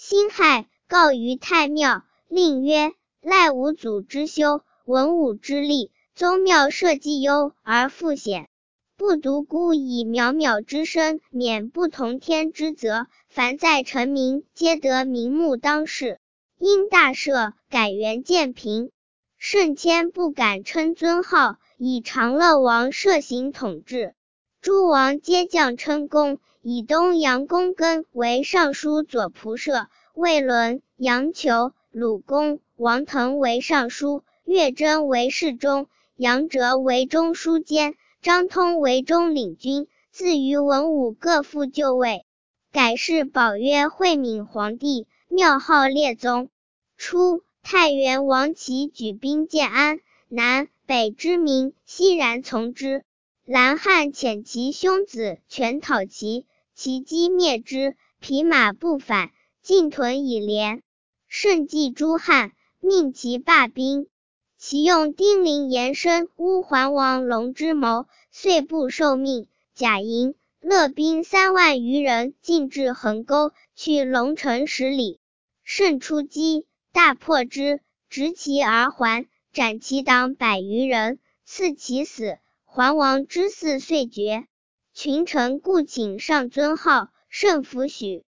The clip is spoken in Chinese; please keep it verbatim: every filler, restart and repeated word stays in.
辛亥，告于太庙，令曰：赖五祖之修，文武之力，宗庙社稷优而复显，不独孤以渺渺之身免不同天之责，凡在臣民皆得名目当世。因大赦，改元建平。圣谦不敢称尊号，以长乐王摄行统治。诸王皆降称功，以东阳公根为尚书左仆射，魏伦、杨求、鲁公、王腾为尚书，岳真为侍中，杨哲为中书监，张通为中领军，自于文武各复就位。改谥保曰惠敏皇帝，庙号列宗。初，太原王齐举兵建安，南北之民悉然从之。蓝汉遣其兄子权讨齐，齐击灭之，匹马不返，进屯以连。甚忌诸汉，命其罢兵。其用丁零延伸乌桓王龙之谋，遂不受命。贾银、乐兵三万余人进至横沟，去龙城十里。甚出击，大破之，执其而还，斩其党百余人，赐其死。桓王之嗣遂绝。群臣故请上尊号，甚弗许。